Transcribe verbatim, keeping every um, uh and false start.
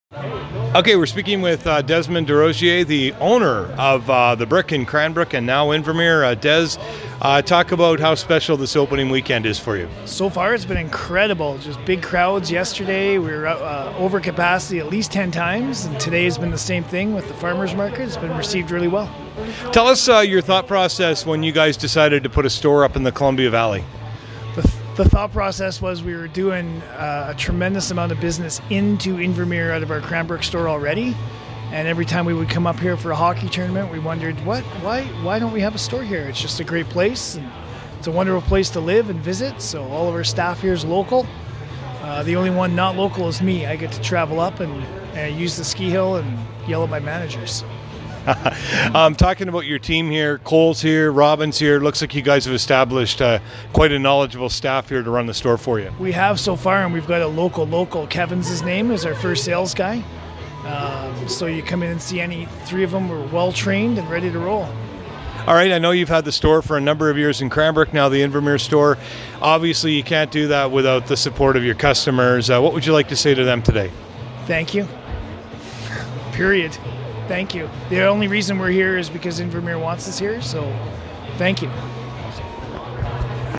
Okay, we're speaking with uh, Desmond Desrosiers, the owner of uh, The Brick in Cranbrook and now Invermere. Uh, Des, uh, talk about how special this opening weekend is for you. So far, it's been incredible. Just big crowds yesterday. We were uh, over capacity at least ten times, and today has been the same thing with the farmers market. It's been received really well. Tell us uh, your thought process when you guys decided to put a store up in the Columbia Valley. The, th- the thought process was we were doing uh, a tremendous amount of business into Invermere out of our Cranbrook store already. And every time we would come up here for a hockey tournament, we wondered, what? Why why don't we have a store here? It's just a great place, and it's a wonderful place to live and visit. So all of our staff here is local. Uh, the only one not local is me. I get to travel up and, and use the ski hill and yell at my managers. um, talking about your team here, Cole's here, Robin's here. Looks like you guys have established uh, quite a knowledgeable staff here to run the store for you. We have so far, and we've got a local, local. Kevin's his name is our first sales guy. Um, so you come in and see any three of them. We're well trained and ready to roll. All right, I know you've had the store for a number of years in Cranbrook, now the Invermere store. Obviously, you can't do that without the support of your customers. Uh, what would you like to say to them today? Thank you. Period. Thank you. The only reason we're here is because Invermere wants us here, so thank you.